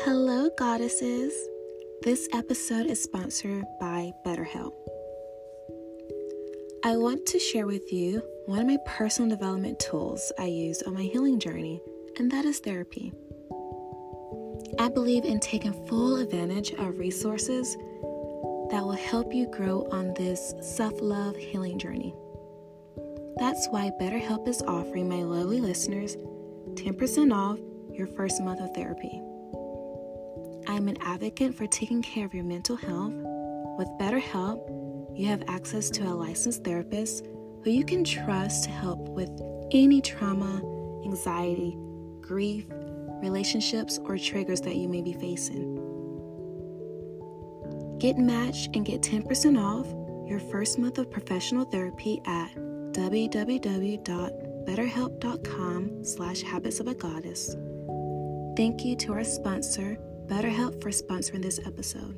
Hello, goddesses. This episode is sponsored by BetterHelp. I want to share with you one of my personal development tools I use on my healing journey, and that is therapy. I believe in taking full advantage of resources that will help you grow on this self-love healing journey. That's why BetterHelp is offering my lovely listeners 10% off your first month of therapy. I'm an advocate for taking care of your mental health. With BetterHelp, you have access to a licensed therapist who you can trust to help with any trauma, anxiety, grief, relationships, or triggers that you may be facing. Get matched and get 10% off your first month of professional therapy at www.betterhelp.com/habitsofagagoddess. Thank you to our sponsor, BetterHelp, for sponsoring this episode.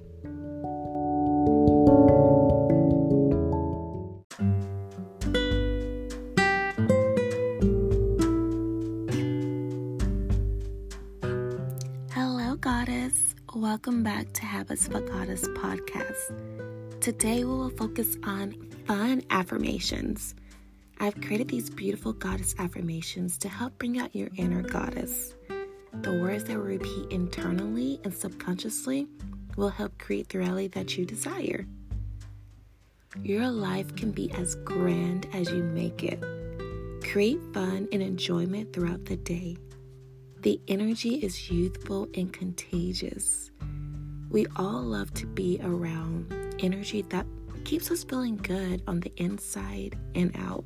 Hello, goddess. Welcome back to Habits of a Goddess podcast. Today we will focus on fun affirmations. I've created these beautiful goddess affirmations to help bring out your inner goddess. The words that we repeat internally and subconsciously will help create the reality that you desire. Your life can be as grand as you make it. Create fun and enjoyment throughout the day. The energy is youthful and contagious. We all love to be around energy that keeps us feeling good on the inside and out.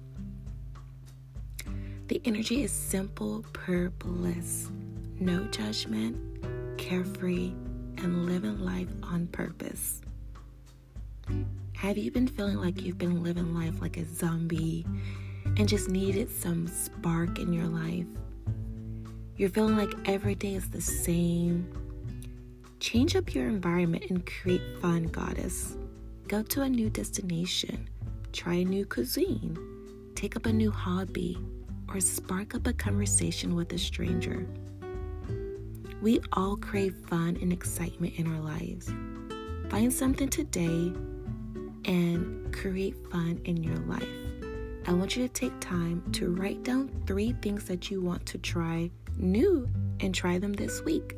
The energy is simple, pure bliss. No judgment, carefree, and living life on purpose. Have you been feeling like you've been living life like a zombie and just needed some spark in your life? You're feeling like every day is the same? Change up your environment and create fun, goddess. Go to a new destination, try a new cuisine, take up a new hobby, or spark up a conversation with a stranger. We all crave fun and excitement in our lives. Find something today and create fun in your life. I want you to take time to write down 3 things that you want to try new and try them this week.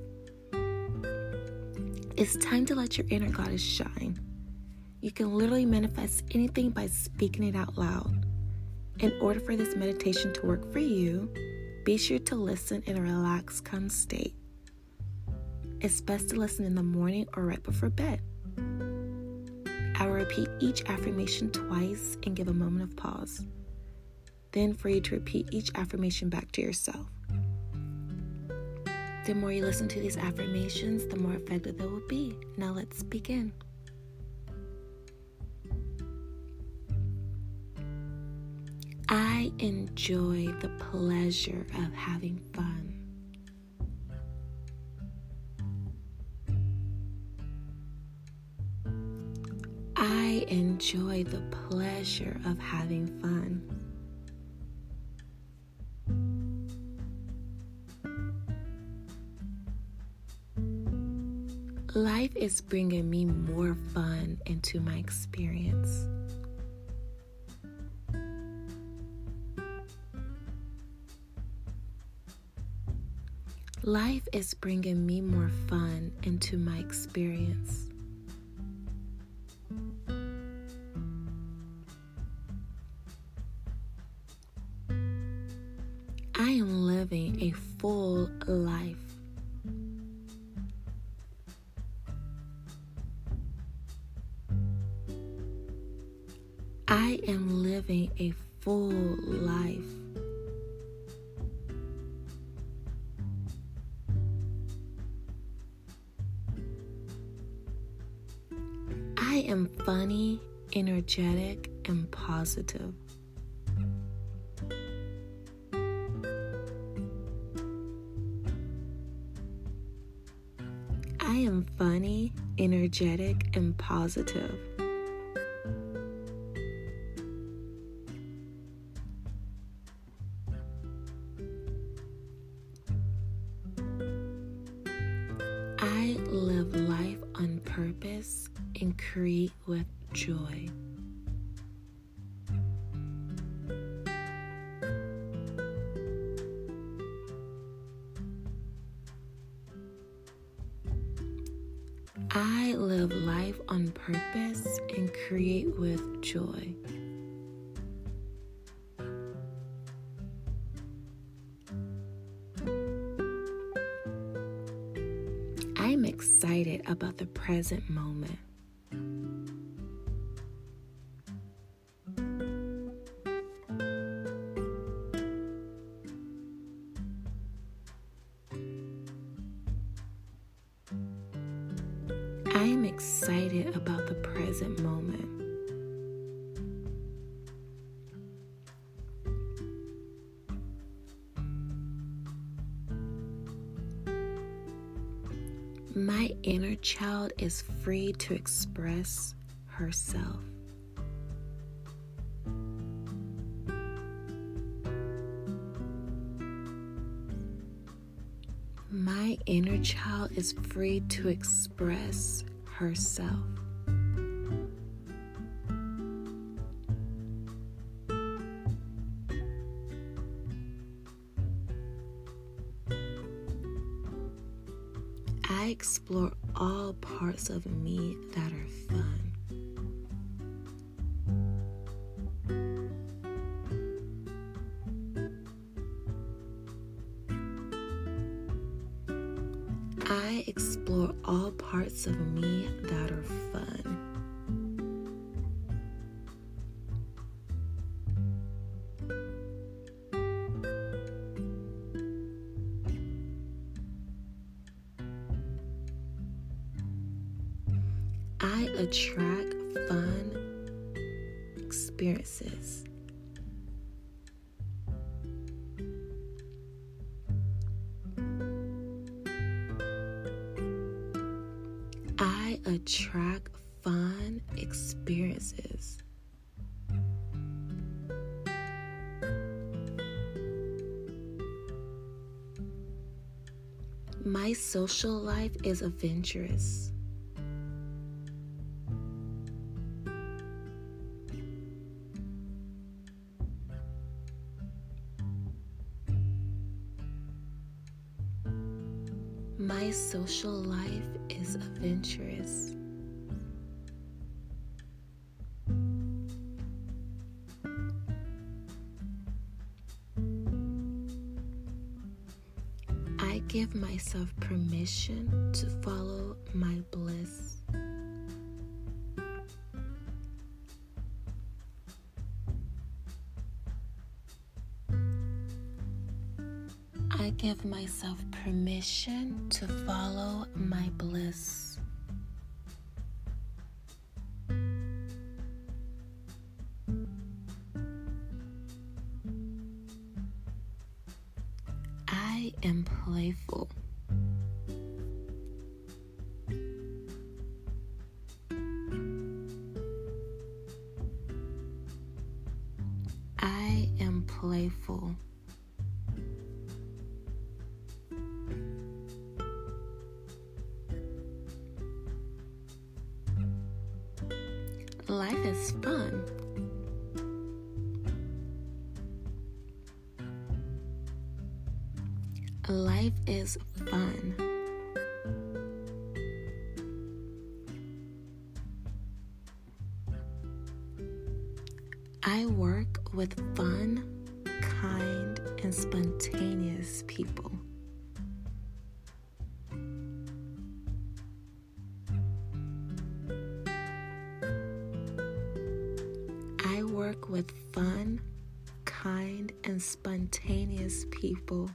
It's time to let your inner goddess shine. You can literally manifest anything by speaking it out loud. In order for this meditation to work for you, be sure to listen in a relaxed, calm state. It's best to listen in the morning or right before bed. I will repeat each affirmation twice and give a moment of pause. Then for you to repeat each affirmation back to yourself. The more you listen to these affirmations, the more effective they will be. Now let's begin. I enjoy the pleasure of having fun. I enjoy the pleasure of having fun. Life is bringing me more fun into my experience. Life is bringing me more fun into my experience. I am living a full life. I am living a full life. I am funny, energetic, and positive. I am funny, energetic, and positive. I live life on purpose and create with joy. I live life on purpose and create with joy. I am excited about the present moment. I am excited about the present moment. My inner child is free to express herself. My inner child is free to express herself. I explore all parts of me that are fun. I explore all parts of me that are fun. I attract fun experiences. I attract fun experiences. My social life is adventurous. My social life is adventurous. I give myself permission to follow my bliss. I give myself permission to follow my bliss. I am playful. I am playful. Life is fun. Life is fun. I work with fun, kind, and spontaneous people. I work with fun, kind, and spontaneous people.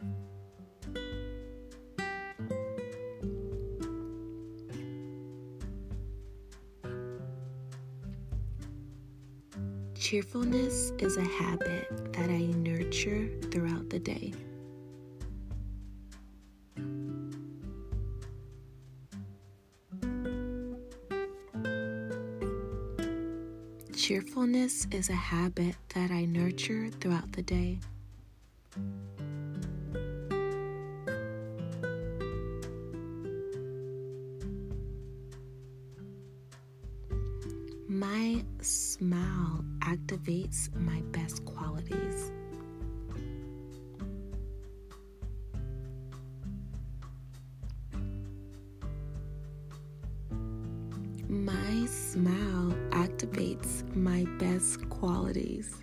Cheerfulness is a habit that I nurture throughout the day. Cheerfulness is a habit that I nurture throughout the day. My smile activates my best qualities. My smile activates my best qualities.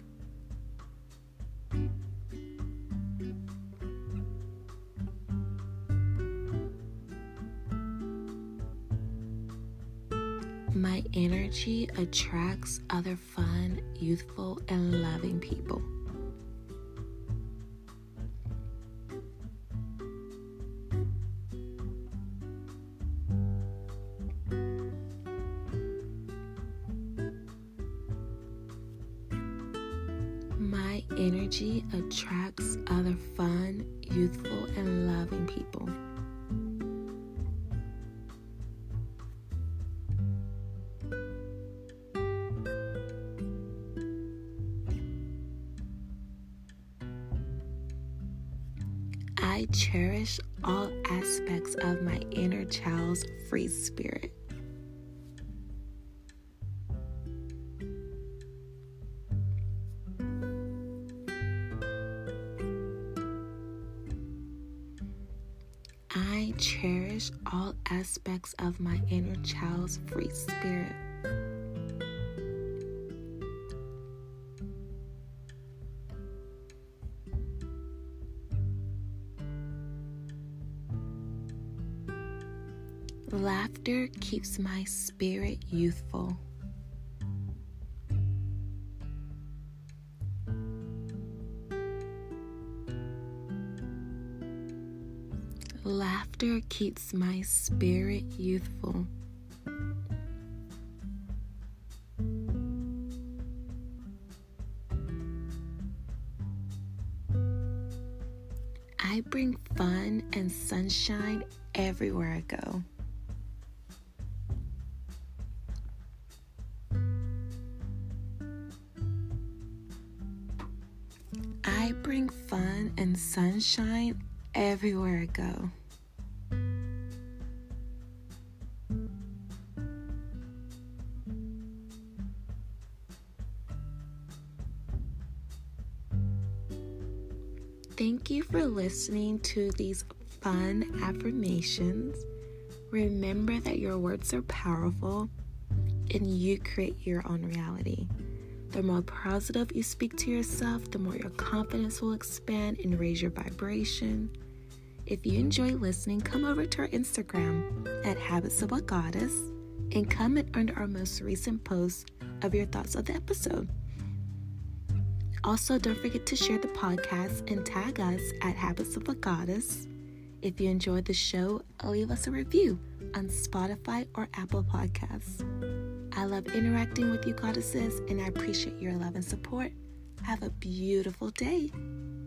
My energy attracts other fun, youthful, and loving people. My energy attracts other fun, youthful, and loving people. I cherish all aspects of my inner child's free spirit. I cherish all aspects of my inner child's free spirit. Laughter keeps my spirit youthful. Laughter keeps my spirit youthful. I bring fun and sunshine everywhere I go. I bring fun and sunshine everywhere I go. Thank you for listening to these fun affirmations. Remember that your words are powerful and you create your own reality. The more positive you speak to yourself, the more your confidence will expand and raise your vibration. If you enjoy listening, come over to our Instagram at Habits of a Goddess and comment under our most recent post of your thoughts of the episode. Also, don't forget to share the podcast and tag us at Habits of a Goddess. If you enjoyed the show, leave us a review on Spotify or Apple Podcasts. I love interacting with you, goddesses, and I appreciate your love and support. Have a beautiful day.